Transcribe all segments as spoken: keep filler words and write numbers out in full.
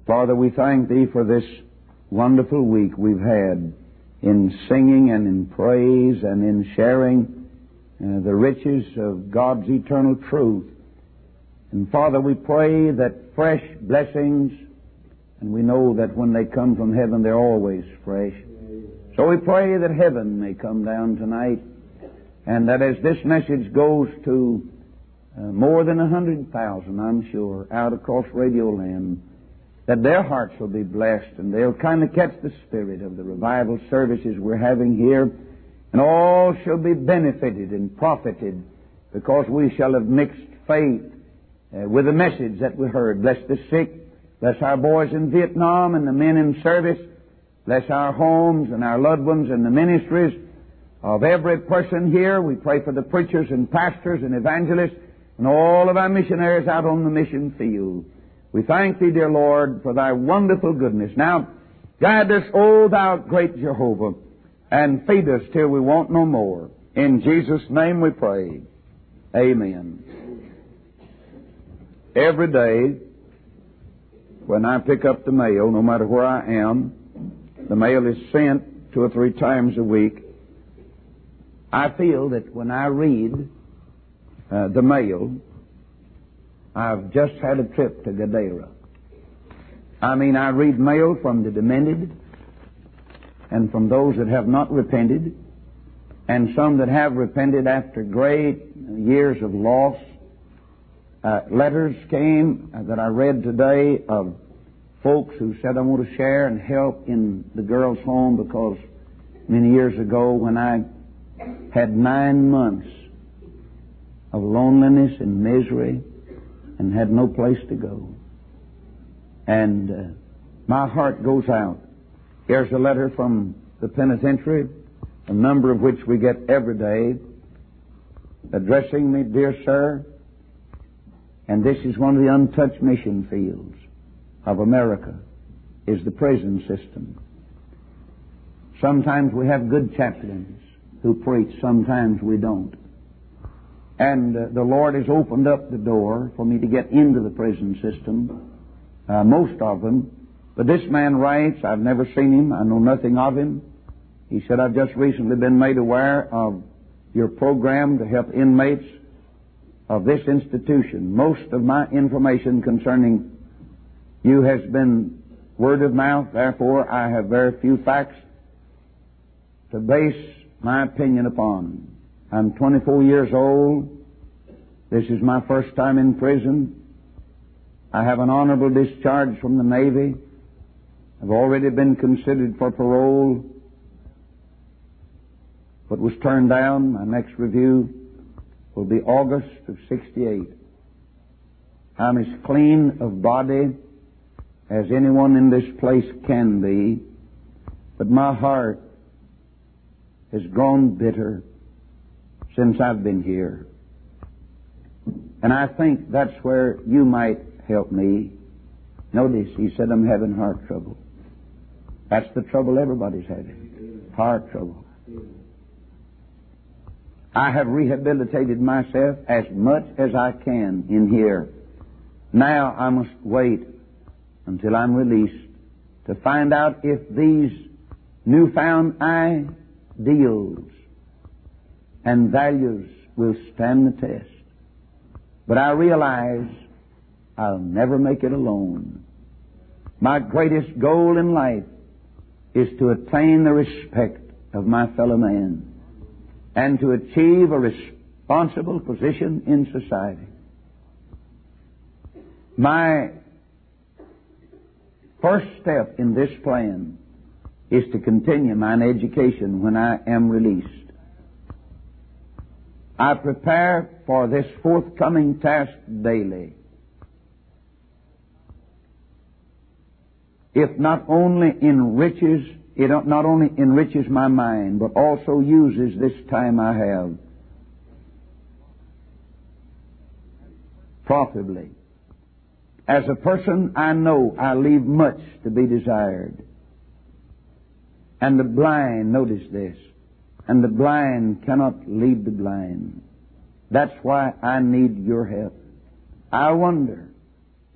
Father, we thank Thee for this wonderful week we've had in singing and in praise and in sharing uh, the riches of God's eternal truth. And Father, we pray that fresh blessings, and we know that when they come from heaven, they're always fresh. So we pray that heaven may come down tonight, and that as this message goes to uh, more than a hundred thousand, I'm sure, out across Radio Land, that their hearts will be blessed, and they'll kind of catch the spirit of the revival services we're having here, and all shall be benefited and profited, because we shall have mixed faith uh, with the message that we heard. Bless the sick, bless our boys in Vietnam and the men in service, bless our homes and our loved ones and the ministries of every person here. We pray for the preachers and pastors and evangelists and all of our missionaries out on the mission field. We thank Thee, dear Lord, for Thy wonderful goodness. Now, guide us, O Thou great Jehovah, and feed us till we want no more. In Jesus' name we pray. Amen. Every day, when I pick up the mail, no matter where I am, the mail is sent two or three times a week. I feel that when I read uh, the mail, I've just had a trip to Gadara. I mean, I read mail from the demented and from those that have not repented, and some that have repented after great years of loss. Uh, letters came uh, that I read today of folks who said, I want to share and help in the girls' home, because many years ago when I had nine months of loneliness and misery and had no place to go. And uh, my heart goes out. Here's a letter from the penitentiary, a number of which we get every day, addressing me, Dear Sir, and this is one of the untouched mission fields of America, is the prison system. Sometimes we have good chaplains who preach, sometimes we don't. And uh, the Lord has opened up the door for me to get into the prison system, uh, most of them. But this man writes, I've never seen him, I know nothing of him. He said, I've just recently been made aware of your program to help inmates of this institution. Most of my information concerning you has been word of mouth, therefore I have very few facts to base my opinion upon. I'm twenty-four years old. This is my first time in prison. I have an honorable discharge from the Navy. I've already been considered for parole, but was turned down. My next review will be August of sixty-eight. I'm as clean of body as anyone in this place can be, but my heart has grown bitter since I've been here. And I think that's where you might help me. Notice, he said, I'm having heart trouble. That's the trouble everybody's having. Heart trouble. I have rehabilitated myself as much as I can in here. Now I must wait until I'm released to find out if these newfound ideals and values will stand the test. But I realize I'll never make it alone. My greatest goal in life is to attain the respect of my fellow man and to achieve a responsible position in society. My first step in this plan is to continue mine education when I am released. I prepare for this forthcoming task daily. It not only enriches, it not only enriches my mind, but also uses this time I have profitably. As a person, I know I leave much to be desired. And the blind, notice this, and the blind cannot lead the blind. That's why I need your help. I wonder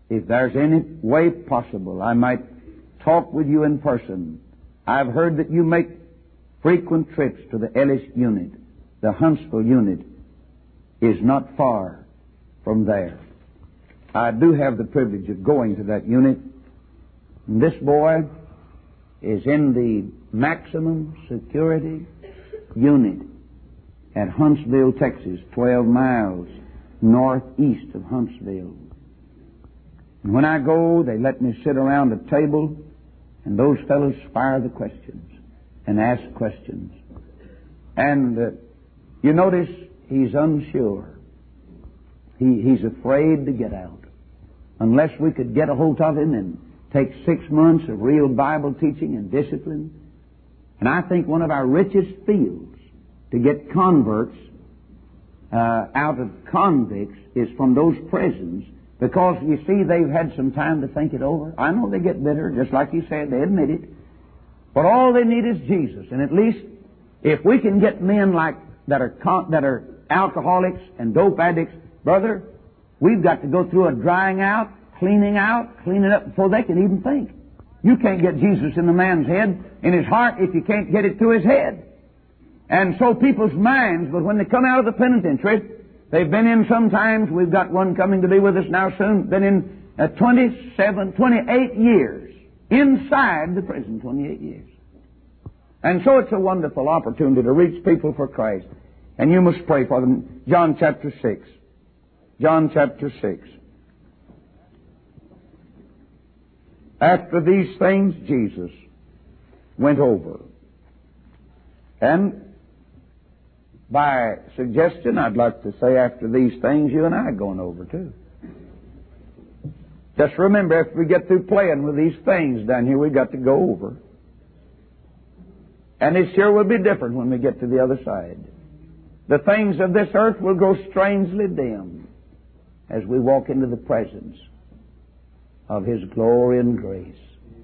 if there's any way possible, I might talk with you in person. I've heard that you make frequent trips to the Ellis unit. The Huntsville unit is not far from there. I do have the privilege of going to that unit. And this boy is in the maximum security unit at Huntsville, Texas, twelve miles northeast of Huntsville. And when I go, they let me sit around a table, and those fellows fire the questions and ask questions. And uh, you notice he's unsure. He, he's afraid to get out. Unless we could get a hold of him and take six months of real Bible teaching and discipline. And I think one of our richest fields to get converts uh, out of convicts is from those prisons, because, you see, they've had some time to think it over. I know they get bitter, just like you said, they admit it. But all they need is Jesus. And at least if we can get men like that are con- that are alcoholics and dope addicts, brother, we've got to go through a drying out, cleaning out, cleaning up before they can even think. You can't get Jesus in the man's head, in his heart, if you can't get it through his head. And so people's minds, but when they come out of the penitentiary, they've been in sometimes, we've got one coming to be with us now soon, been in uh, twenty-seven, twenty-eight years, inside the prison, twenty-eight years. And so it's a wonderful opportunity to reach people for Christ. And you must pray for them. John chapter six. John chapter six. After these things, Jesus went over. And by suggestion, I'd like to say after these things, you and I are going over too. Just remember, if we get through playing with these things down here, we've got to go over. And it sure will be different when we get to the other side. The things of this earth will grow strangely dim as we walk into the presence of His glory and grace.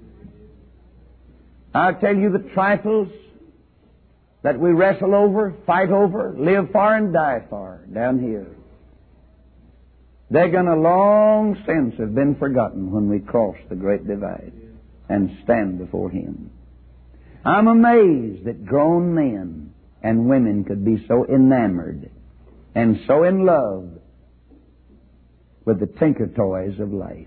I tell you, the trifles that we wrestle over, fight over, live for and die for down here, they're going to long since have been forgotten when we cross the great divide and stand before Him. I'm amazed that grown men and women could be so enamored and so in love with the tinker toys of life.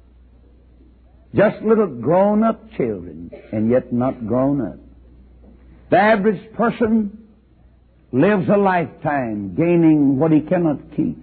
Just little grown-up children, and yet not grown up. The average person lives a lifetime gaining what he cannot keep.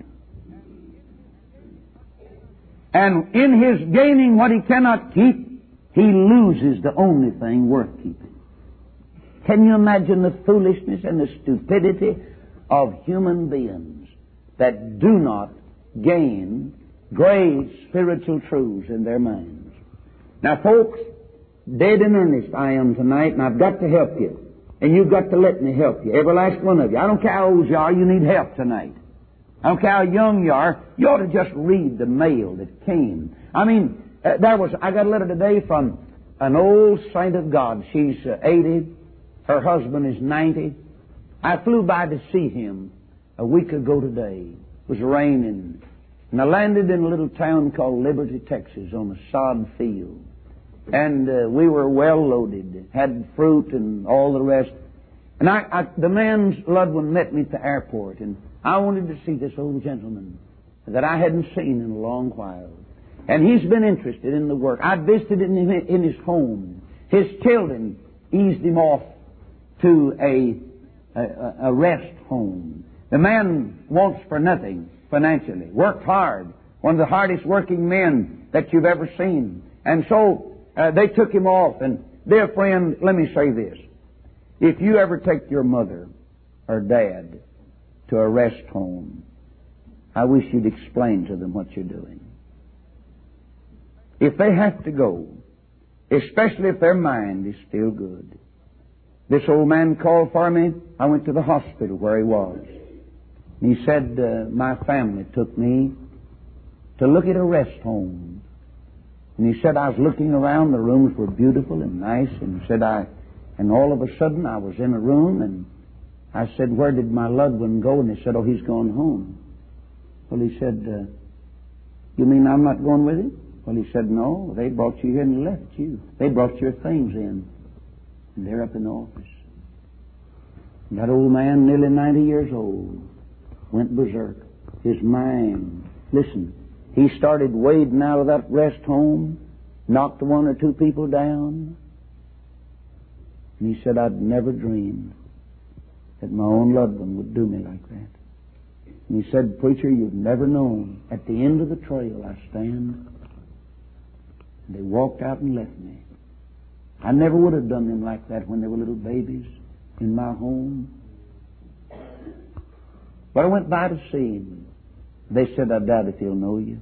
And in his gaining what he cannot keep, he loses the only thing worth keeping. Can you imagine the foolishness and the stupidity of human beings that do not gain great spiritual truths in their minds? Now, folks, dead in earnest I am tonight, and I've got to help you. And you've got to let me help you, every last one of you. I don't care how old you are, you need help tonight. I don't care how young you are, you ought to just read the mail that came. I mean, uh, there was, I got a letter today from an old saint of God. She's uh, eighty. Her husband is ninety. I flew by to see him a week ago today. It was raining. And I landed in a little town called Liberty, Texas, on a sod field. And uh, we were well loaded, had fruit and all the rest. And I, I, the man's loved one met me at the airport, and I wanted to see this old gentleman that I hadn't seen in a long while. And he's been interested in the work. I visited in, in his home. His children eased him off to a, a, a rest home. The man wants for nothing financially. Worked hard. One of the hardest working men that you've ever seen. And so uh, they took him off. And dear friend, let me say this. If you ever take your mother or dad to a rest home, I wish you'd explain to them what you're doing. If they have to go, especially if their mind is still good. This old man called for me. I went to the hospital where he was. And he said, uh, my family took me to look at a rest home. And he said, I was looking around, the rooms were beautiful and nice, and he said, I, and all of a sudden I was in a room, and I said, where did my loved one go? And he said, oh, he's gone home. Well, he said, uh, you mean I'm not going with him? Well, he said, no, they brought you here and left you. They brought your things in, and they're up in the office. And that old man, nearly ninety years old, went berserk. His mind, listen, he started wading out of that rest home, knocked one or two people down, and he said, I'd never dreamed that my own loved one would do me like that. And he said, preacher, you've never known. At the end of the trail I stand, and they walked out and left me. I never would have done them like that when they were little babies in my home. But I went by to see him. They said, I doubt if he'll know you.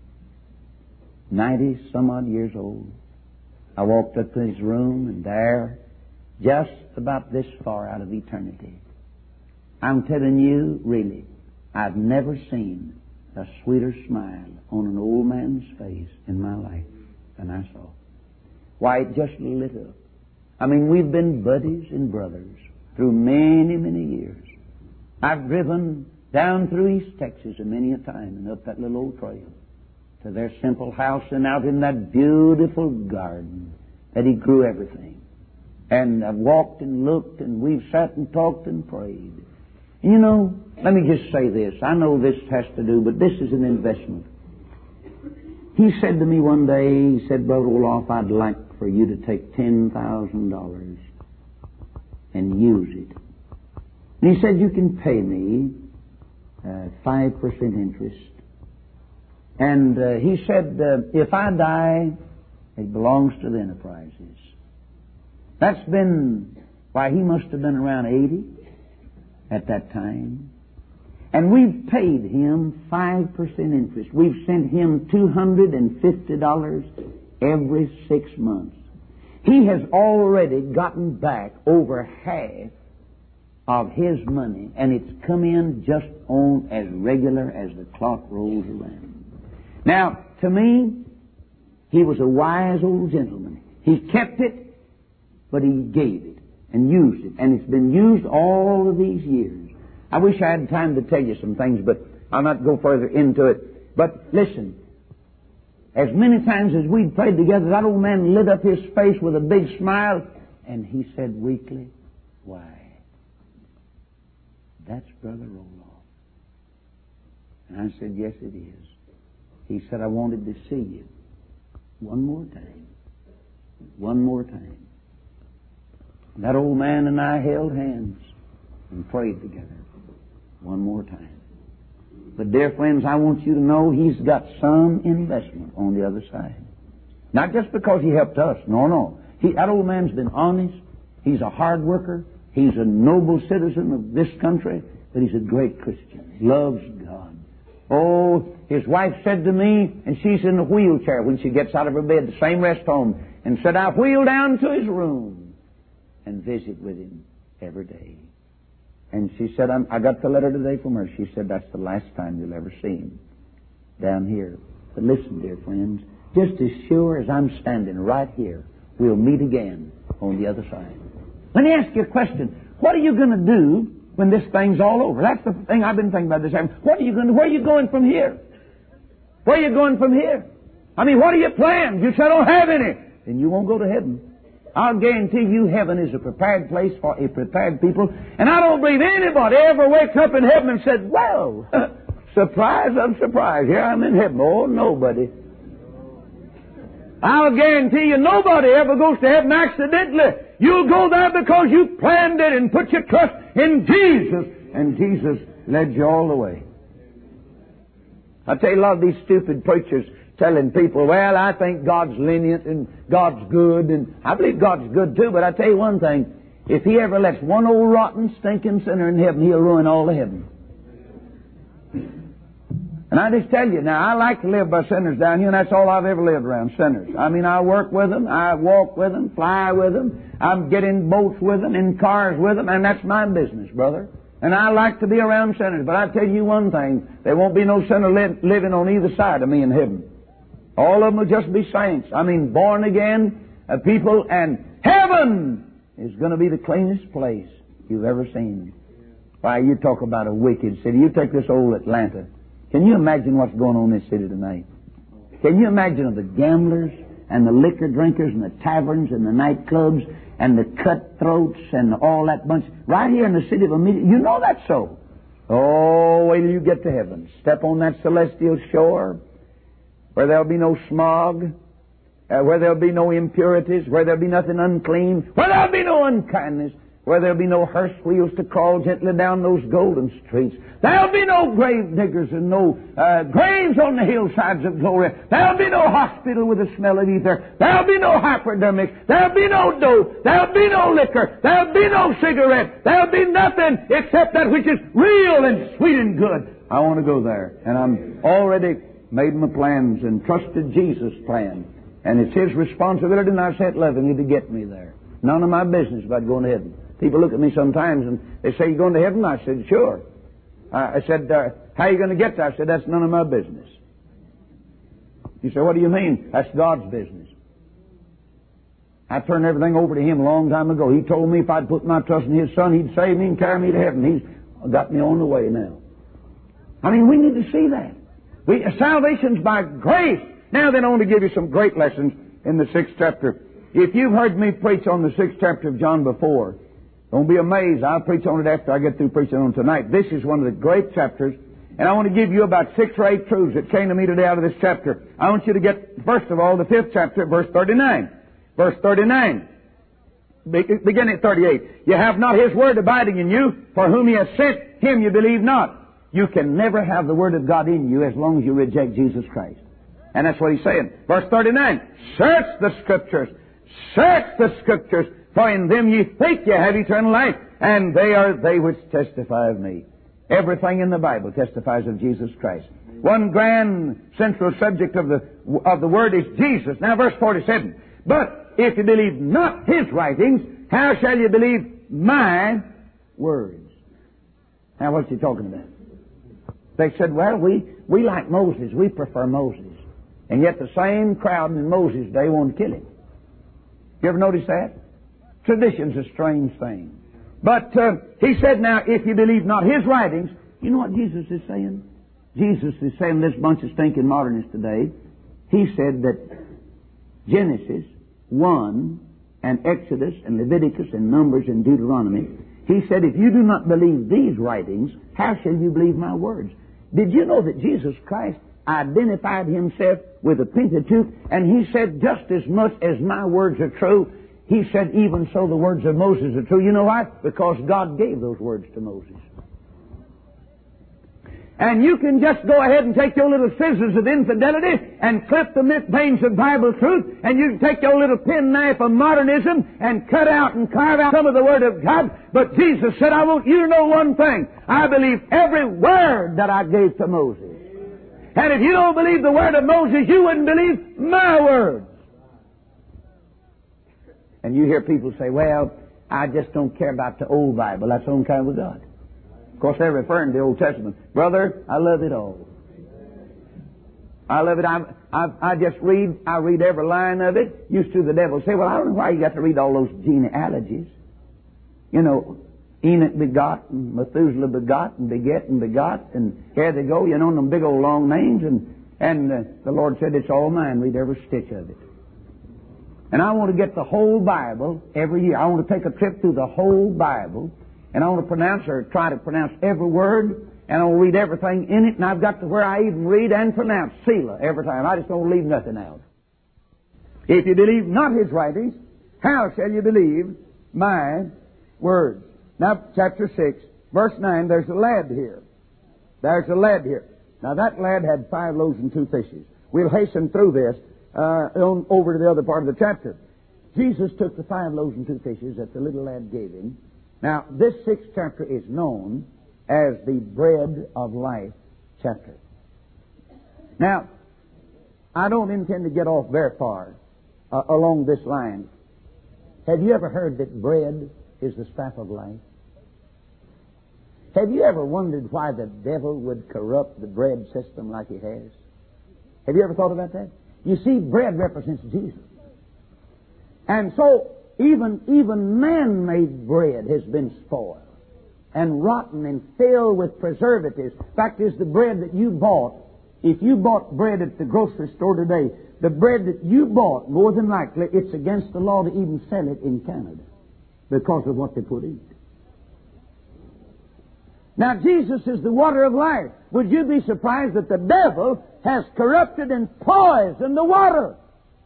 Ninety some odd years old. I walked up to his room, and there, just about this far out of eternity, I'm telling you, really, I've never seen a sweeter smile on an old man's face in my life than I saw. Why, it just lit up. I mean, we've been buddies and brothers through many, many years. I've driven down through East Texas a many a time and up that little old trail to their simple house and out in that beautiful garden that he grew everything. And I've walked and looked, and we've sat and talked and prayed. And you know, let me just say this. I know this has to do, but this is an investment. He said to me one day, he said, Brother Olaf, I'd like for you to take ten thousand dollars and use it. And he said, you can pay me uh, five percent interest. And uh, he said, uh, if I die, it belongs to the Enterprises. That's been, why, he must have been around eighty at that time. And we've paid him five percent interest. We've sent him two hundred fifty dollars every six months. He has already gotten back over half of his money, and it's come in just on as regular as the clock rolls around. Now, to me, he was a wise old gentleman. He kept it, but he gave it and used it, and it's been used all of these years. I wish I had time to tell you some things, but I'll not go further into it. But listen, as many times as we'd prayed together, that old man lit up his face with a big smile, and he said weakly, why, that's Brother Roloff. And I said, yes, it is. He said, I wanted to see you one more time. One more time. And that old man and I held hands and prayed together one more time. But dear friends, I want you to know he's got some investment on the other side. Not just because he helped us. No, no. He, that old man's been honest. He's a hard worker. He's a noble citizen of this country. But he's a great Christian. He loves God. Oh, his wife said to me, and she's in a wheelchair when she gets out of her bed, the same rest home, and said, I wheel down to his room and visit with him every day. And she said, I'm, I got the letter today from her. She said, that's the last time you'll ever see him down here. But listen, dear friends, just as sure as I'm standing right here, we'll meet again on the other side. Let me ask you a question. What are you going to do when this thing's all over? That's the thing I've been thinking about this time. What are you going to, where are you going from here? Where are you going from here? I mean, what are your plans? You say, I don't have any. Then you won't go to heaven. I'll guarantee you heaven is a prepared place for a prepared people. And I don't believe anybody ever wakes up in heaven and said, well, surprise of surprise, here I'm in heaven. Oh, nobody. I'll guarantee you nobody ever goes to heaven accidentally. You'll go there because you planned it and put your trust in Jesus. And Jesus led you all the way. I tell you, a lot of these stupid preachers telling people, well, I think God's lenient and God's good, and I believe God's good too, but I tell you one thing, if He ever lets one old rotten, stinking sinner in heaven, He'll ruin all of heaven. And I just tell you, now, I like to live by sinners down here, and that's all I've ever lived around, sinners. I mean, I work with them, I walk with them, fly with them, I get in boats with them, in cars with them, and that's my business, brother. And I like to be around sinners, but I tell you one thing, there won't be no sinner li- living on either side of me in heaven. All of them will just be saints. I mean, born again uh, people, and heaven is going to be the cleanest place you've ever seen. Why, you talk about a wicked city. You take this old Atlanta. Can you imagine what's going on in this city tonight? Can you imagine the gamblers and the liquor drinkers and the taverns and the nightclubs and the cutthroats and all that bunch right here in the city of Amelia? You know that's so. Oh, wait till you get to heaven. Step on that celestial shore where there'll be no smog, uh, where there'll be no impurities, where there'll be nothing unclean, where there'll be no unkindness, where there'll be no hearse wheels to crawl gently down those golden streets. There'll be no grave diggers and no uh, graves on the hillsides of glory. There'll be no hospital with the smell of ether. There'll be no hypodermics. There'll be no dope. There'll be no liquor. There'll be no cigarette. There'll be nothing except that which is real and sweet and good. I want to go there. And I'm already made my plans and trusted Jesus' plan. And it's His responsibility, and I sent lovingly to get me there. None of my business about going to heaven. People look at me sometimes and they say, "You going to heaven?" I said, "Sure." Uh, I said, uh, "How are you going to get there?" I said, "That's none of my business." You say, "What do you mean?" "That's God's business." I turned everything over to Him a long time ago. He told me if I'd put my trust in His Son, He'd save me and carry me to heaven. He's got me on the way now. I mean, we need to see that. We, salvation's by grace. Now then, I want to give you some great lessons in the sixth chapter. If you've heard me preach on the sixth chapter of John before, don't be amazed. I'll preach on it after I get through preaching on it tonight. This is one of the great chapters, and I want to give you about six or eight truths that came to me today out of this chapter. I want you to get, first of all, the fifth chapter, verse thirty-nine. Verse thirty-nine. Beginning at thirty-eight. You have not His word abiding in you, for whom He has sent, Him you believe not. You can never have the word of God in you as long as you reject Jesus Christ. And that's what He's saying. Verse thirty-nine. Search the Scriptures. Search the Scriptures. For in them ye think ye have eternal life, and they are they which testify of me. Everything in the Bible testifies of Jesus Christ. One grand central subject of the of the Word is Jesus. Now, verse forty-seven. But if you believe not His writings, how shall you believe my words? Now, what's He talking about? They said, well, we, we like Moses. We prefer Moses. And yet the same crowd in Moses' day wanted to kill him. You ever notice that? Tradition's a strange thing. But uh, He said, now, if you believe not His writings, you know what Jesus is saying? Jesus is saying this bunch of stinking modernists today. He said that Genesis one and Exodus and Leviticus and Numbers and Deuteronomy, He said, if you do not believe these writings, how shall you believe my words? Did you know that Jesus Christ identified Himself with the Pentateuch, and He said, just as much as my words are true, He said, even so the words of Moses are true. You know why? Because God gave those words to Moses. And you can just go ahead and take your little scissors of infidelity and clip the veins of Bible truth, and you can take your little penknife of modernism and cut out and carve out some of the Word of God. But Jesus said, I want you to know one thing. I believe every word that I gave to Moses. And if you don't believe the word of Moses, you wouldn't believe my words. And you hear people say, well, I just don't care about the old Bible. That's on kind with God. Of course, they're referring to the Old Testament. Brother, I love it all. I love it. I, I, I just read, I read every line of it. Used to the devil say, well, I don't know why you got to read all those genealogies. You know, Enoch begot, and Methuselah begot, and beget, and begot, and here they go, you know, them big old long names, and, and uh, the Lord said, it's all mine, read every stitch of it. And I want to get the whole Bible every year. I want to take a trip through the whole Bible, and I want to pronounce or try to pronounce every word, and I want to read everything in it, and I've got to where I even read and pronounce Selah every time. I just don't leave nothing out. If you believe not His writings, how shall you believe my words? Now, chapter six, verse nine, there's a lad here. There's a lad here. Now, that lad had five loaves and two fishes. We'll hasten through this uh, on, over to the other part of the chapter. Jesus took the five loaves and two fishes that the little lad gave him. Now, this sixth chapter is known as the Bread of Life chapter. Now, I don't intend to get off very far uh, along this line. Have you ever heard that bread is the staff of life? Have you ever wondered why the devil would corrupt the bread system like he has? Have you ever thought about that? You see, bread represents Jesus. And so, even, even man-made bread has been spoiled and rotten and filled with preservatives. Fact is, the bread that you bought if you bought bread at the grocery store today, the bread that you bought, more than likely, it's against the law to even sell it in Canada because of what they put in it. Now, Jesus is the water of life. Would you be surprised that the devil has corrupted and poisoned the water?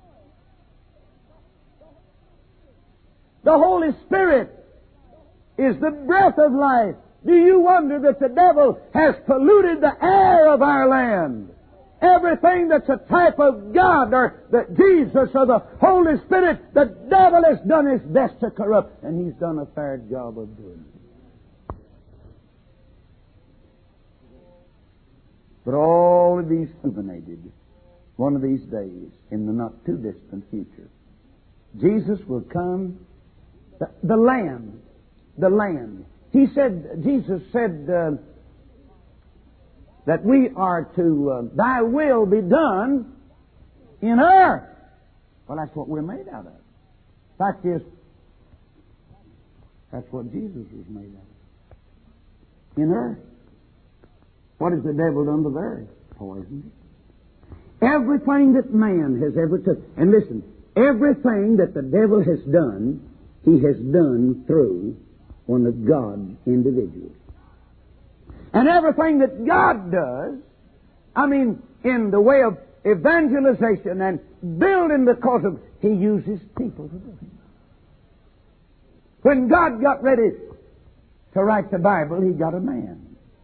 The Holy Spirit is the breath of life. Do you wonder that the devil has polluted the air of our land? Everything that's a type of God or the Jesus or the Holy Spirit, the devil has done his best to corrupt, and he's done a fair job of doing it. But all of these illuminated one of these days in the not too distant future. Jesus will come, the, the Lamb, the Lamb. He said, Jesus said uh, that we are to, uh, Thy will be done in earth. Well, that's what we're made out of. Fact is, that's what Jesus was made out of. In earth. What has the devil done to the earth? Poisoned it. Everything that man has ever took, and listen, everything that the devil has done, he has done through one of God's individuals. And everything that God does, I mean, in the way of evangelization and building because of, He uses people to do it. When God got ready to write the Bible, He got a man.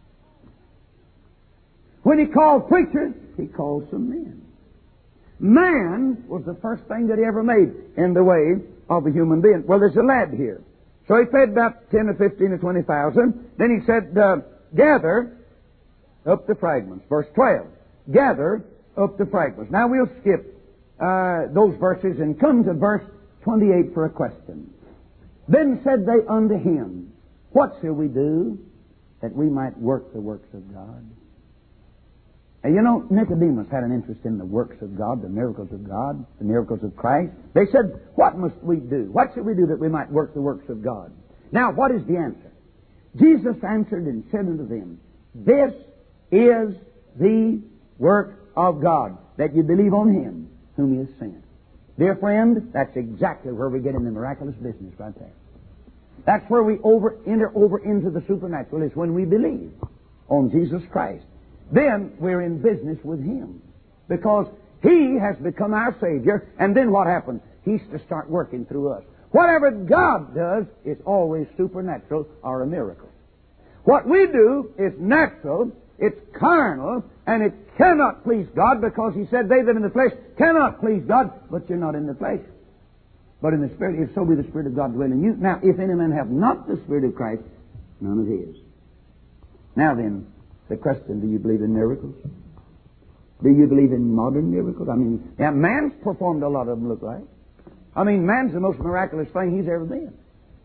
When He called preachers, He called some men. Man was the first thing that He ever made in the way of a human being. Well, there's a lad here. So He fed about ten or fifteen or twenty thousand. Then He said, uh, gather up the fragments. Verse twelve. Gather up the fragments. Now we'll skip uh, those verses and come to verse twenty-eight for a question. Then said they unto Him, what shall we do that we might work the works of God? And you know, Nicodemus had an interest in the works of God, the miracles of God, the miracles of Christ. They said, what must we do? What should we do that we might work the works of God? Now, what is the answer? Jesus answered and said unto them, this is the work of God, that you believe on Him whom He has sent. Dear friend, that's exactly where we get in the miraculous business right there. That's where we over enter over into the supernatural, is when we believe on Jesus Christ. Then we're in business with Him, because He has become our Savior, and then what happens? He's to start working through us. Whatever God does is always supernatural or a miracle. What we do is natural, it's carnal, and it cannot please God, because He said, they that in the flesh cannot please God, but you're not in the flesh, but in the Spirit, if so be the Spirit of God dwell in you. Now, if any man have not the Spirit of Christ, none of his. Now then, the question, do you believe in miracles? Do you believe in modern miracles? I mean, yeah, man's performed a lot of them, look like. I mean, man's the most miraculous thing he's ever been.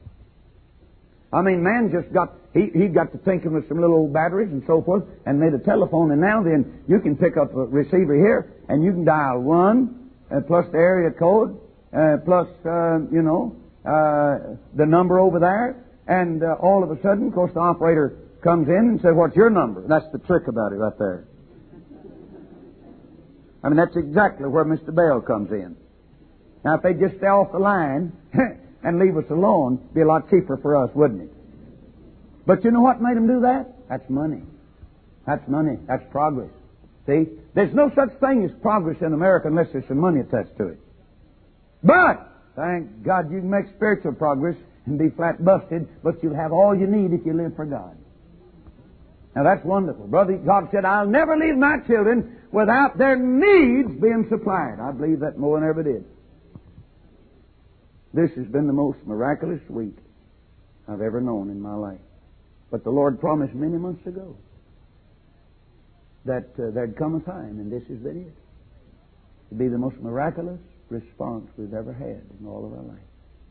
I mean, man just got, he, he got to thinking with some little old batteries and so forth, and made a telephone, and now then you can pick up a receiver here, and you can dial one, uh, plus the area code, uh, plus, uh, you know, uh, the number over there, and uh, all of a sudden, of course, the operator comes in and says, what's your number? That's the trick about it right there. I mean, that's exactly where Mister Bell comes in. Now, if they just stay off the line and leave us alone, it'd be a lot cheaper for us, wouldn't it? But you know what made them do that? That's money. That's money. That's progress. See? There's no such thing as progress in America unless there's some money attached to it. But, thank God, you can make spiritual progress and be flat busted, but you'll have all you need if you live for God. Now that's wonderful. Brother, God said, I'll never leave my children without their needs being supplied. I believe that more than ever did. This has been the most miraculous week I've ever known in my life. But the Lord promised many months ago that uh, there'd come a time, and this has been it. It'd be the most miraculous response we've ever had in all of our life.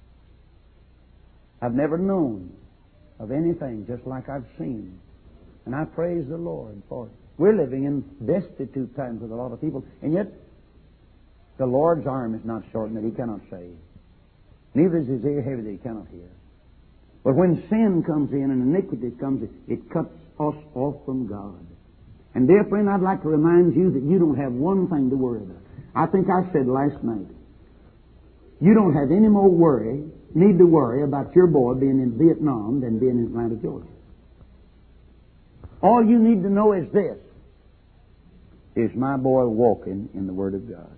I've never known of anything just like I've seen. And I praise the Lord for it. We're living in destitute times with a lot of people, and yet the Lord's arm is not shortened that He cannot save. Neither is His ear heavy that He cannot hear. But when sin comes in and iniquity comes in, it cuts us off from God. And dear friend, I'd like to remind you that you don't have one thing to worry about. I think I said last night, you don't have any more worry, need to worry about your boy being in Vietnam than being in Atlanta, Georgia. All you need to know is this: is my boy walking in the Word of God?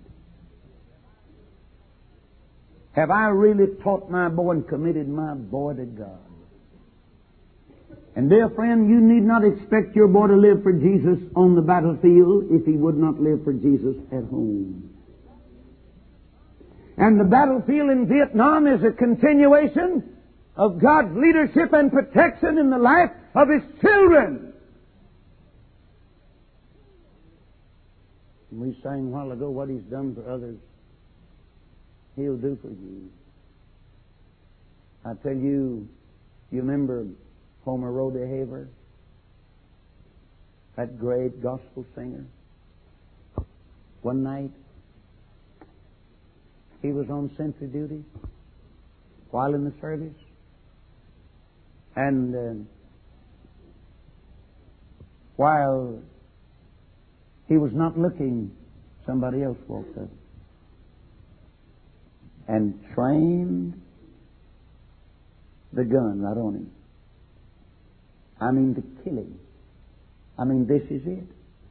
Have I really taught my boy and committed my boy to God? And dear friend, you need not expect your boy to live for Jesus on the battlefield if he would not live for Jesus at home. And the battlefield in Vietnam is a continuation of God's leadership and protection in the life of His children. And we sang a while ago, what He's done for others, He'll do for you. I tell you, you remember Homer Rodeheaver, that great gospel singer? One night, he was on sentry duty while in the service, and uh, while he was not looking, somebody else walked up and trained the gun right on him. I mean, to kill him. I mean, this is it.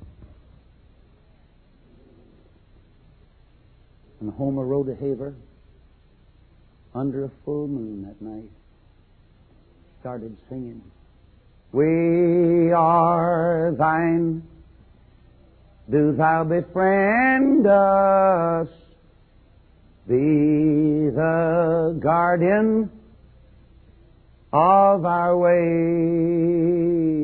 And Homer Rodeheaver, under a full moon that night, started singing, "We are thine, do thou befriend us, be the guardian of our way."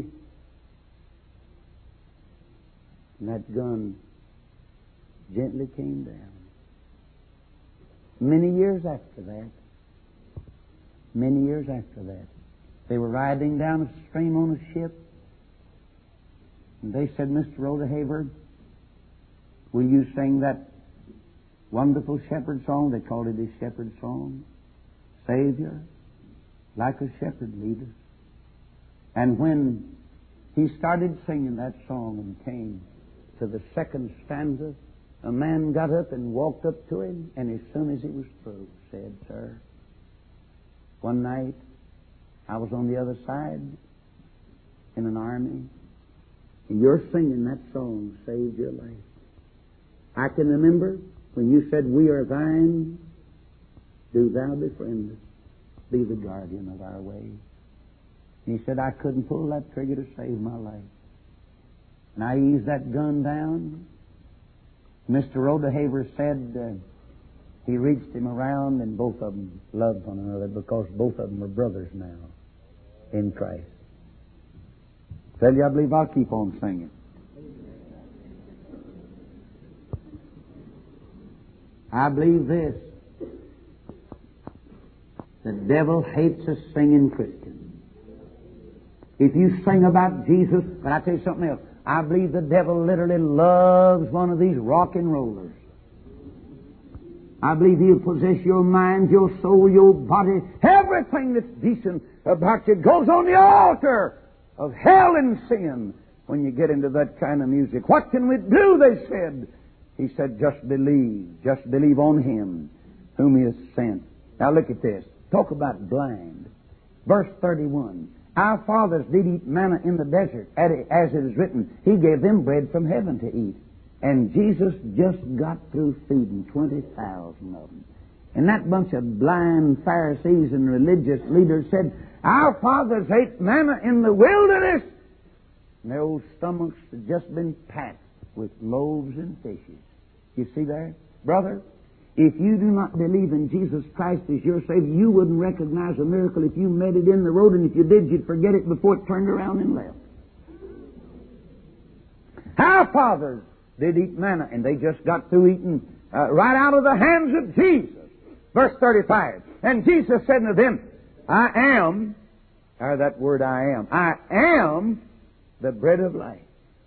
And that gun gently came down. Many years after that, many years after that, they were riding down a stream on a ship, and they said, "Mister Rodeheaver, will you sing that wonderful shepherd song?" They called it his shepherd song. "Savior, like a shepherd lead us." And when he started singing that song and came to the second stanza, a man got up and walked up to him, and as soon as he was through, said, "Sir, one night I was on the other side in an army, and your singing that song saved your life. I can remember when you said, 'We are thine, do thou befriend us, be the guardian of our way.'" And he said, "I couldn't pull that trigger to save my life. And I eased that gun down." Mister Rodeheaver said uh, he reached him around, and both of them loved one another because both of them are brothers now in Christ. Tell you, I believe I'll keep on singing. I believe this: the devil hates a singing Christian. If you sing about Jesus, but I tell you something else, I believe the devil literally loves one of these rock and rollers. I believe he'll possess your mind, your soul, your body. Everything that's decent about you goes on the altar of hell and sin when you get into that kind of music. What can we do, they said. He said, "Just believe. Just believe on Him whom He has sent." Now look at this. Talk about blind. Verse thirty-one. "Our fathers did eat manna in the desert, as it is written, He gave them bread from heaven to eat." And Jesus just got through feeding twenty thousand of them. And that bunch of blind Pharisees and religious leaders said, "Our fathers ate manna in the wilderness." And their old stomachs had just been packed with loaves and fishes. You see there? Brother, if you do not believe in Jesus Christ as your Savior, you wouldn't recognize a miracle if you met it in the road, and if you did, you'd forget it before it turned around and left. Our fathers did eat manna, and they just got through eating uh, right out of the hands of Jesus. Verse thirty-five. "And Jesus said unto them, I am," or that word I am, "I am the bread of life."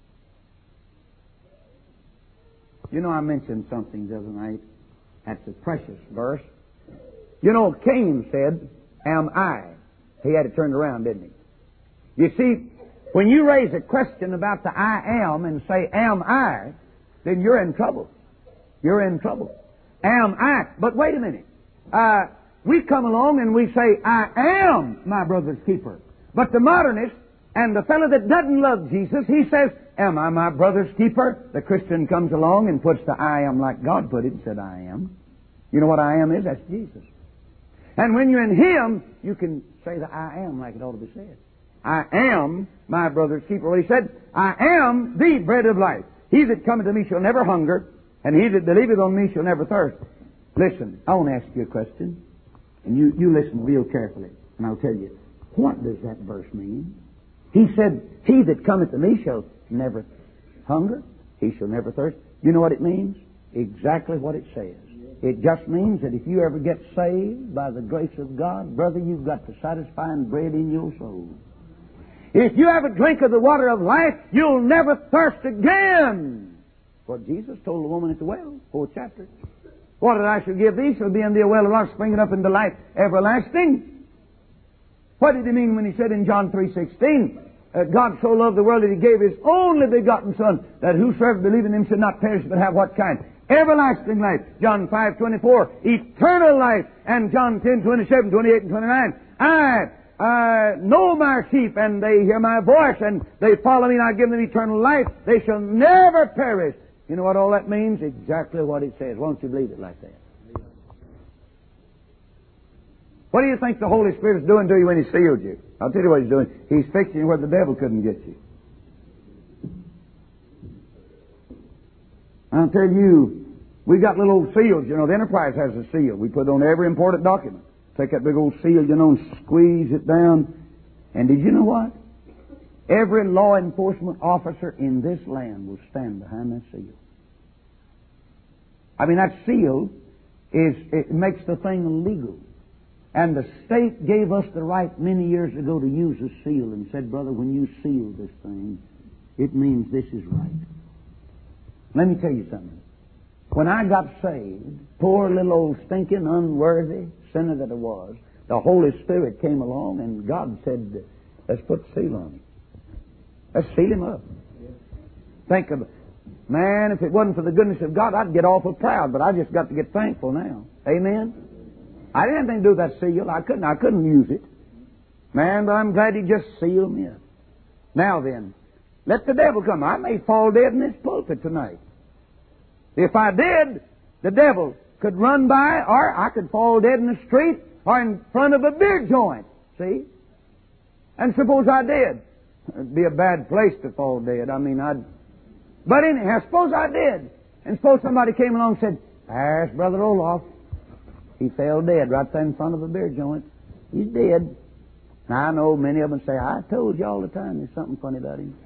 You know, I mentioned something the other night. That's a precious verse. You know, Cain said, "Am I?" He had it turned around, didn't he? You see, When you raise a question about the I am and say, am I, then you're in trouble. You're in trouble. Am I? But wait a minute. Uh, we come along and we say, I am my brother's keeper. But the modernist and the fellow that doesn't love Jesus, he says, am I my brother's keeper? The Christian comes along and puts the I am like God put it and said, I am. You know what I am is? That's Jesus. And when you're in Him, you can say the I am like it ought to be said. I am my brother's keeper. Well, He said, I am the bread of life. He that cometh to me shall never hunger, and he that believeth on me shall never thirst. Listen, I want to ask you a question, and you, you listen real carefully, and I'll tell you, what does that verse mean? He said, he that cometh to me shall never hunger, he shall never thirst. You know what it means? Exactly what it says. It just means that if you ever get saved by the grace of God, brother, you've got the satisfying bread in your soul. If you ever drink of the water of life, you'll never thirst again. What Jesus told the woman at the well, fourth chapter. What that I shall give thee shall be in thee a well of life springing up into life everlasting. What did He mean when He said in John three sixteen, uh, God so loved the world that He gave His only begotten Son, that whosoever believe in Him should not perish but have what kind? Everlasting life. John five twenty-four, eternal life. And John ten twenty-seven, twenty-eight, and twenty-nine. I, I know my sheep, and they hear my voice, and they follow me, and I give them eternal life. They shall never perish. You know what all that means? Exactly what it says. Won't you believe it like that? What do you think the Holy Spirit is doing to you when He sealed you? I'll tell you what He's doing. He's fixing you where the devil couldn't get you. I'll tell you, we got little old seals. You know, the Enterprise has a seal. We put it on every important document. Take that big old seal, you know, and squeeze it down. And did you know what? Every law enforcement officer in this land will stand behind that seal. I mean, that seal is, it makes the thing legal. And the state gave us the right many years ago to use a seal and said, brother, when you seal this thing, it means this is right. Let me tell you something. When I got saved, poor little old stinking, unworthy sinner that I was, the Holy Spirit came along and God said, let's put the seal on him. Let's seal him up. Think of it. Man, if it wasn't for the goodness of God, I'd get awful proud, but I just got to get thankful now. Amen? I didn't have anything to do with that seal. I couldn't, I couldn't use it. Man, but I'm glad He just sealed me up. Now then, let the devil come. I may fall dead in this pulpit tonight. If I did, the devil could run by, or I could fall dead in the street, or in front of a beer joint. See? And suppose I did. It'd be a bad place to fall dead. I mean, I'd... But anyhow, suppose I did. And suppose somebody came along and said, there's Brother Olaf. He fell dead right there in front of a beer joint. He's dead. Now, I know many of them say, I told you all the time there's something funny about him.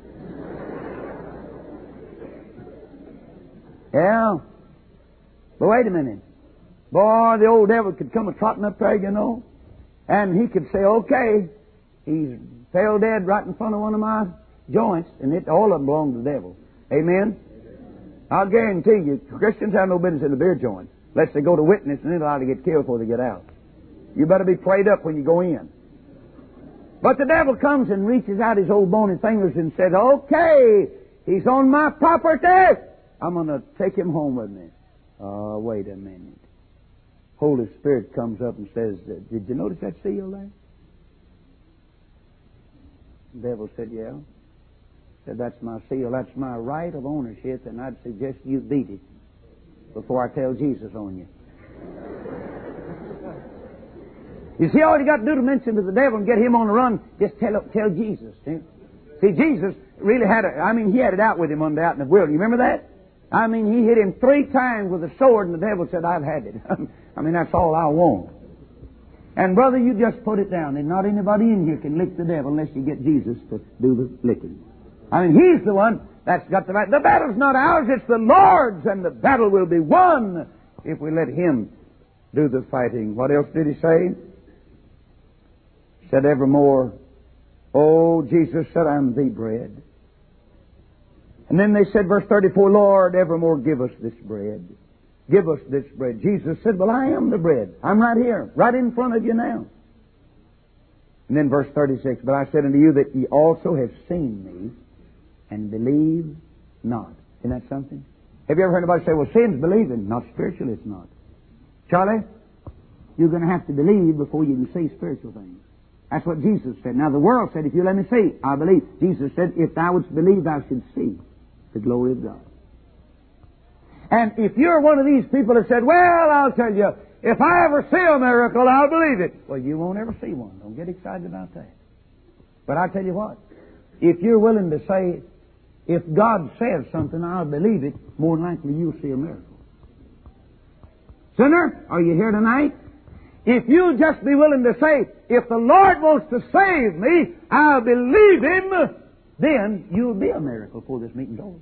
Yeah. But wait a minute. Boy, the old devil could come a trotting up there, you know, and he could say, okay, he's fell dead right in front of one of my joints, and it all of them belong to the devil. Amen? I'll guarantee you, Christians have no business in the beer joint, unless they go to witness and they're allowed to get killed before they get out. You better be prayed up when you go in. But the devil comes and reaches out his old bony fingers and says, okay, he's on my property. I'm going to take him home with me. Oh, wait a minute. Holy Spirit comes up and says, did you notice that seal there? The devil said, yeah. Said, that's my seal. That's my right of ownership, and I'd suggest you beat it before I tell Jesus on you. You see, all you got to do to mention to the devil and get him on the run, just tell tell Jesus. See, see Jesus really had a, I mean, he had it out with him one day out in the wilderness. You remember that? I mean, he hit him three times with a sword, and the devil said, I've had it. I mean, that's all I want. And brother, you just put it down. And not anybody in here can lick the devil unless you get Jesus to do the licking. I mean, He's the one that's got the right. The battle's not ours, it's the Lord's, and the battle will be won if we let Him do the fighting. What else did He say? He said evermore, oh, Jesus said, I'm the bread. And then they said, verse thirty-four, Lord, evermore give us this bread. Give us this bread. Jesus said, well, I am the bread. I'm right here, right in front of you now. And then verse thirty-six, but I said unto you that ye also have seen me, and believe not. Isn't that something? Have you ever heard anybody say, well, sin's believing? Not spiritual, it's not. Charlie, you're going to have to believe before you can see spiritual things. That's what Jesus said. Now, the world said, if you let me see, I believe. Jesus said, if thou wouldst believe, thou should see the glory of God. And if you're one of these people that said, well, I'll tell you, if I ever see a miracle, I'll believe it. Well, you won't ever see one. Don't get excited about that. But I tell you what, if you're willing to say, if God says something, I'll believe it, more than likely you'll see a miracle. Sinner, are you here tonight? If you'll just be willing to say, if the Lord wants to save me, I'll believe Him, then you'll be a miracle before this meeting's over.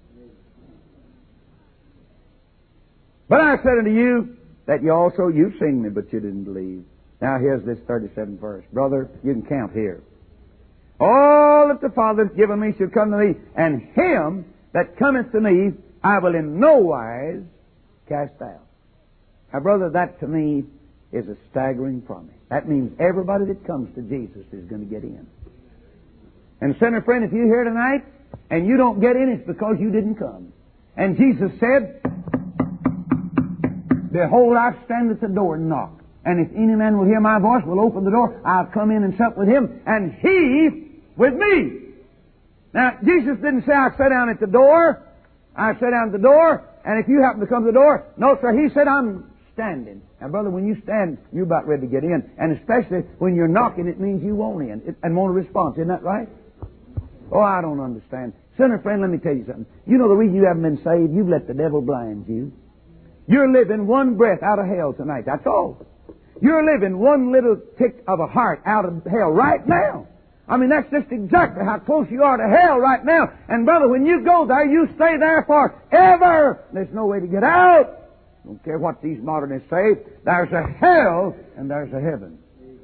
But I said unto you that you also, you've seen me, but you didn't believe. Now here's this thirty-seventh verse. Brother, you can count here. All that the Father hath given me shall come to me, and him that cometh to me I will in no wise cast out. Now, brother, that to me is a staggering promise. That means everybody that comes to Jesus is going to get in. And sinner friend, if you're here tonight and you don't get in, it's because you didn't come. And Jesus said, behold, I stand at the door and knock. And if any man will hear my voice, will open the door, I'll come in and sup with him, and he with me. Now, Jesus didn't say, I sat down at the door. I sat down at the door, and if you happen to come to the door, no, sir, He said, I'm standing. Now, brother, when you stand, you're about ready to get in. And especially when you're knocking, it means you won't in it, and want a response. Isn't that right? Oh, I don't understand. Sinner friend, let me tell you something. You know the reason you haven't been saved? You've let the devil blind you. You're living one breath out of hell tonight. That's all. You're living one little tick of a heart out of hell right now. I mean, that's just exactly how close you are to hell right now. And brother, when you go there, you stay there forever. There's no way to get out. Don't care what these modernists say. There's a hell and there's a heaven.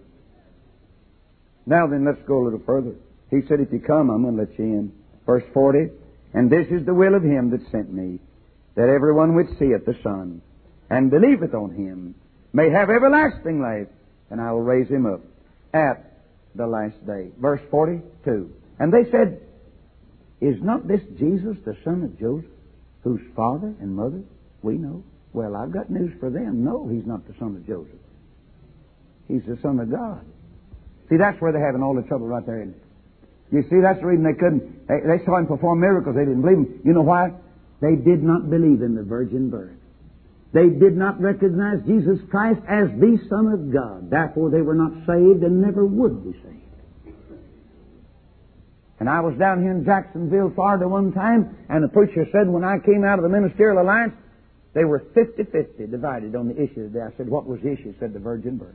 Now then, let's go a little further. He said, if you come, I'm going to let you in. Verse forty, and this is the will of Him that sent me, that everyone which seeth the Son and believeth on Him may have everlasting life, and I will raise him up at the last day. Verse forty-two. And they said, is not this Jesus, the son of Joseph, whose father and mother we know? Well, I've got news for them. No, He's not the son of Joseph. He's the Son of God. See, that's where they're having all the trouble right there, isn't it? You see, that's the reason they couldn't. They, they saw Him perform miracles. They didn't believe Him. You know why? They did not believe in the virgin birth. They did not recognize Jesus Christ as the Son of God. Therefore, they were not saved and never would be saved. And I was down here in Jacksonville, Florida one time, and the preacher said when I came out of the Ministerial Alliance, they were fifty-fifty divided on the issue today. I said, what was the issue? He said, the virgin birth.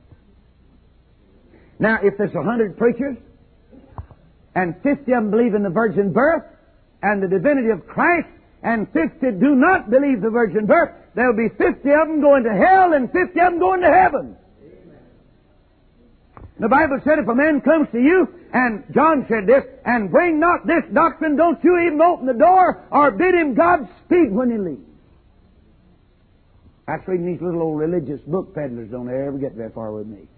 Now, if there's a hundred preachers, and fifty of them believe in the virgin birth and the divinity of Christ, and fifty do not believe the virgin birth, there'll be fifty of them going to hell and fifty of them going to heaven. Amen. The Bible said if a man comes to you, and John said this, and bring not this doctrine, don't you even open the door or bid him Godspeed when he leaves. That's reading these little old religious book peddlers don't ever get very far with me.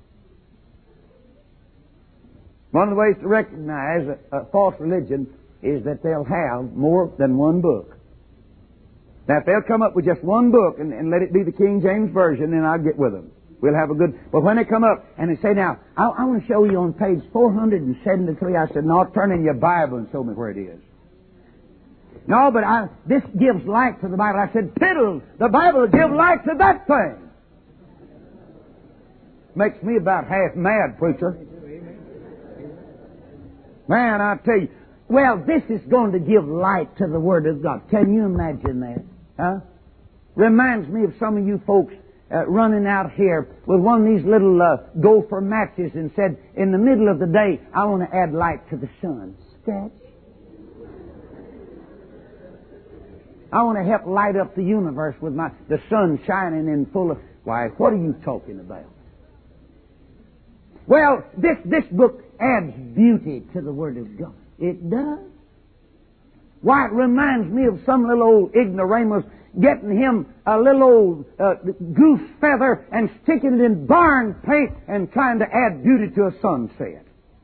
One of the ways to recognize a, a false religion is that they'll have more than one book. Now, if they'll come up with just one book and, and let it be the King James Version, then I'll get with them. We'll have a good... But when they come up and they say, now, I, I want to show you on page four hundred seventy-three, I said, no, turn in your Bible and show me where it is. No, but I, this gives light to the Bible. I said, piddle, the Bible will give light to that thing. Makes me about half mad, preacher. Man, I tell you, well, this is going to give light to the Word of God. Can you imagine that? Huh? Reminds me of some of you folks uh, running out here with one of these little uh, gopher matches and said, in the middle of the day, I want to add light to the sun. Sketch. I want to help light up the universe with my the sun shining in full of... Why, what are you talking about? Well, this, this book adds beauty to the Word of God. It does. Why, it reminds me of some little old ignoramus getting him a little old uh, goose feather and sticking it in barn paint and trying to add beauty to a sunset.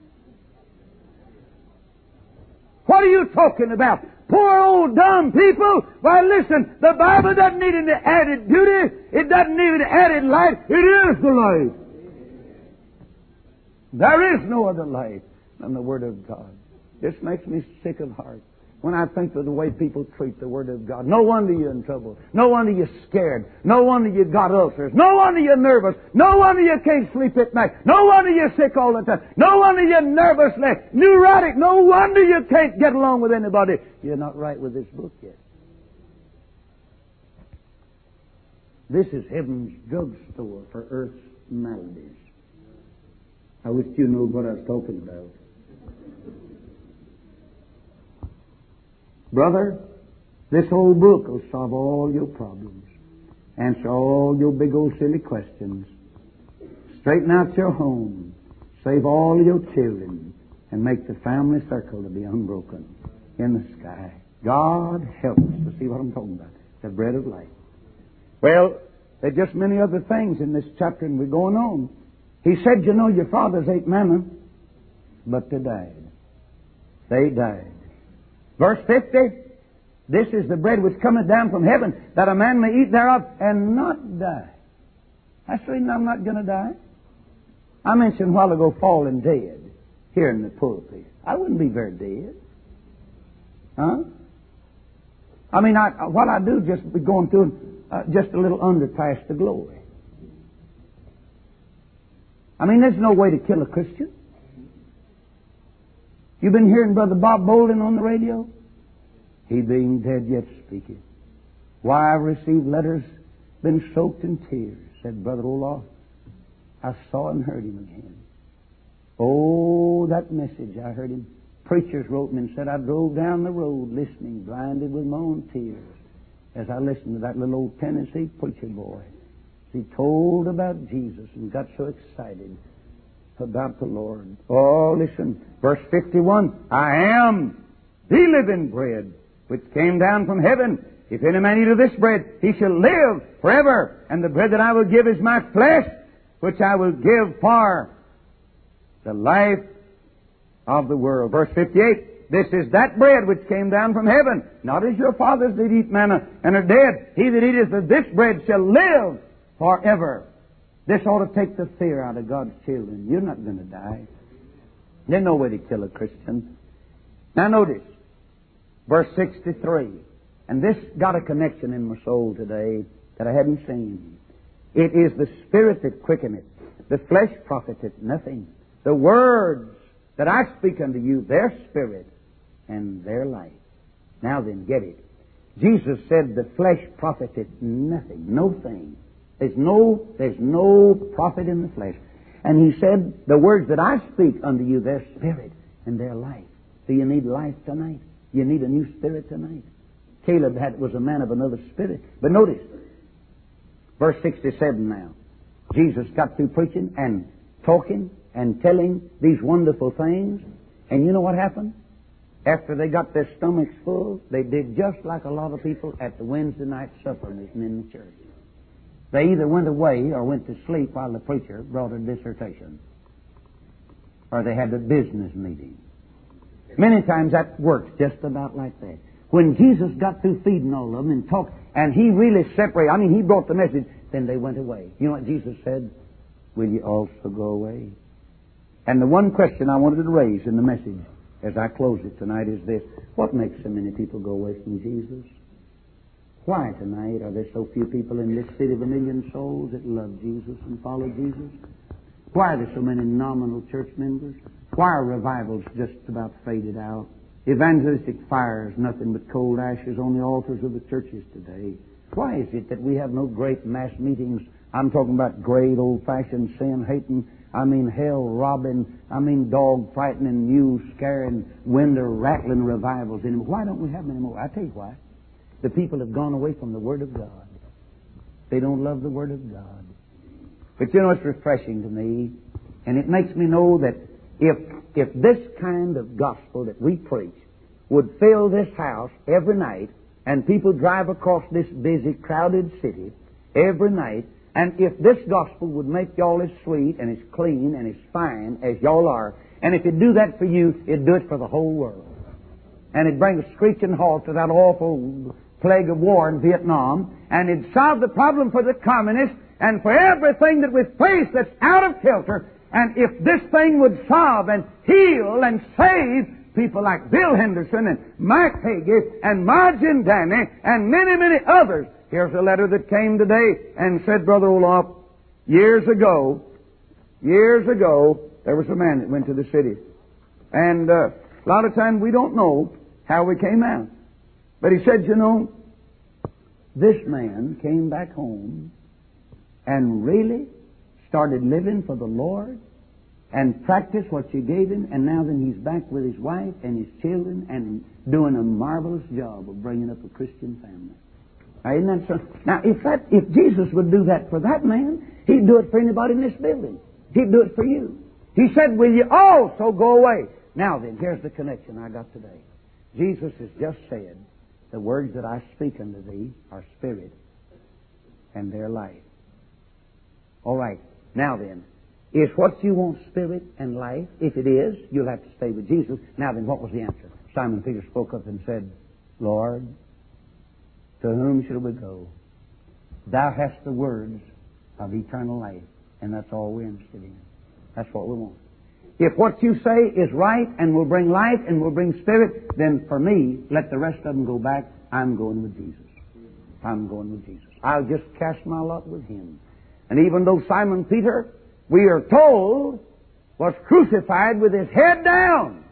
What are you talking about? Poor old dumb people. Why, listen, the Bible doesn't need any added beauty. It doesn't need any added light. It is the light. There is no other light than the Word of God. This makes me sick of heart when I think of the way people treat the Word of God. No wonder you're in trouble. No wonder you're scared. No wonder you got ulcers. No wonder you're nervous. No wonder you can't sleep at night. No wonder you're sick all the time. No wonder you're nervously neurotic. No wonder you can't get along with anybody. You're not right with this book yet. This is heaven's drugstore for earth's maladies. I wish you knew what I was talking about. Brother, this old book will solve all your problems, answer all your big old silly questions, straighten out your home, save all your children, and make the family circle to be unbroken in the sky. God help us to see what I'm talking about. The bread of life. Well, there's just many other things in this chapter, and we're going on. He said, you know, your fathers ate manna, but they died. They died. Verse fifty, this is the bread which cometh down from heaven, that a man may eat thereof and not die. That's the reason I'm not going to die. I mentioned a while ago falling dead here in the pulpit. I wouldn't be very dead. Huh? I mean, I, what I do just be going through uh, just a little underpass to glory. I mean, there's no way to kill a Christian. You've been hearing Brother Bob Bolden on the radio? He being dead yet speaketh. Why, I've received letters, been soaked in tears, said Brother Olaf. I saw and heard him again. Oh, that message I heard him. Preachers wrote me and said, I drove down the road listening, blinded with my own tears, as I listened to that little old Tennessee preacher boy. He told about Jesus and got so excited about the Lord. Oh, listen. Verse fifty-one. I am the living bread which came down from heaven. If any man eat of this bread, he shall live forever. And the bread that I will give is my flesh, which I will give for the life of the world. Verse fifty-eight. This is that bread which came down from heaven, not as your fathers did eat manna and are dead. He that eateth of this bread shall live forever. This ought to take the fear out of God's children. You're not going to die. There's no way to kill a Christian. Now notice, verse sixty-three. And this got a connection in my soul today that I hadn't seen. It is the Spirit that quickeneth. The flesh profiteth nothing. The words that I speak unto you, their spirit and their life. Now then, get it. Jesus said the flesh profiteth nothing, no thing. There's no, there's no profit in the flesh. And He said, the words that I speak unto you, their spirit and their life. Do you need life tonight? You need a new spirit tonight. Caleb had, was a man of another spirit. But notice, verse sixty-seven now. Jesus got through preaching and talking and telling these wonderful things. And you know what happened? After they got their stomachs full, they did just like a lot of people at the Wednesday night supper meeting in the church. They either went away or went to sleep while the preacher brought a dissertation. Or they had a business meeting. Many times that works just about like that. When Jesus got through feeding all of them and talked, and He really separated, I mean, He brought the message, then they went away. You know what Jesus said? Will you also go away? And the one question I wanted to raise in the message as I close it tonight is this. What makes so many people go away from Jesus? Why tonight are there so few people in this city of a million souls that love Jesus and follow Jesus? Why are there so many nominal church members? Why are revivals just about faded out? Evangelistic fires, nothing but cold ashes on the altars of the churches today. Why is it that we have no great mass meetings? I'm talking about great old-fashioned sin-hating, I mean hell-robbing, I mean dog-frightening, mule-scaring, window-rattling revivals anymore. Why don't we have them anymore? I tell you why. The people have gone away from the Word of God. They don't love the Word of God. But you know, it's refreshing to me, and it makes me know that if if this kind of gospel that we preach would fill this house every night, And people drive across this busy, crowded city every night. And if this gospel would make y'all as sweet and as clean and as fine as y'all are, and if it'd do that for you, it'd do it for the whole world. And it'd bring a screeching halt to that awful plague of war in Vietnam, and it'd solve the problem for the communists and for everything that we face that's out of kilter. And if this thing would solve and heal and save people like Bill Henderson and Mike Hagee and Margin Danny and many, many others. Here's a letter that came today and said, Brother Olaf, years ago, years ago, there was a man that went to the city. And uh, a lot of times we don't know how we came out. But he said, you know, this man came back home and really started living for the Lord and practiced what you gave him, and now then he's back with his wife and his children and doing a marvelous job of bringing up a Christian family. Now, isn't that so? Now, if that, if Jesus would do that for that man, he'd do it for anybody in this building. He'd do it for you. He said, will you also go away? Now then, here's the connection I got today. Jesus has just said, the words that I speak unto thee are spirit and they're life. All right. Now then, is what you want spirit and life? If it is, you'll have to stay with Jesus. Now then, what was the answer? Simon Peter spoke up and said, Lord, to whom shall we go? Thou hast the words of eternal life. And that's all we're interested in. That's what we want. If what you say is right and will bring life and will bring spirit, then for me, let the rest of them go back. I'm going with Jesus. I'm going with Jesus. I'll just cast my lot with Him. And even though Simon Peter, we are told, was crucified with his head down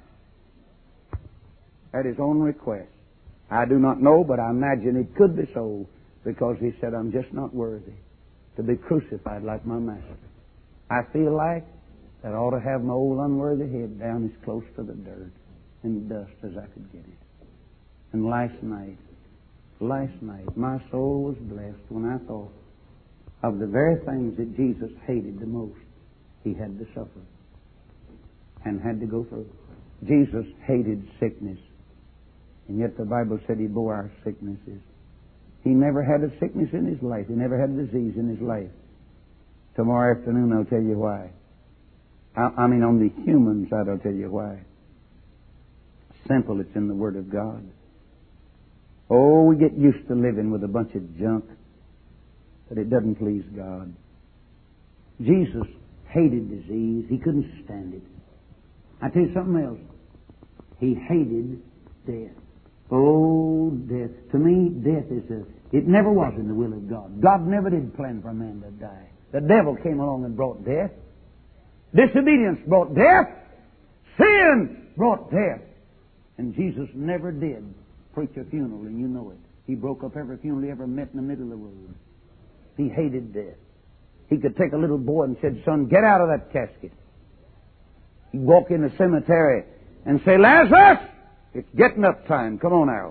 at his own request. I do not know, but I imagine it could be so, because he said, I'm just not worthy to be crucified like my master. I feel like that I ought to have my old unworthy head down as close to the dirt and dust as I could get it. And last night, last night, my soul was blessed when I thought of the very things that Jesus hated the most. He had to suffer and had to go through. Jesus hated sickness, and yet the Bible said He bore our sicknesses. He never had a sickness in His life. He never had a disease in His life. Tomorrow afternoon I'll tell you why. I, I mean on the human side I'll tell you why. Simple, it's in the Word of God. Oh, we get used to living with a bunch of junk, but it doesn't please God. Jesus hated disease. He couldn't stand it. I tell you something else. He hated death. Oh, death. To me, death is a... It never was in the will of God. God never did plan for a man to die. The devil came along and brought death. Disobedience brought death. Sin brought death. And Jesus never did preach a funeral, and you know it. He broke up every funeral he ever met in the middle of the road. He hated death. He could take a little boy and said, son, get out of that casket. He'd walk in the cemetery and say, Lazarus, it's getting up time. Come on out.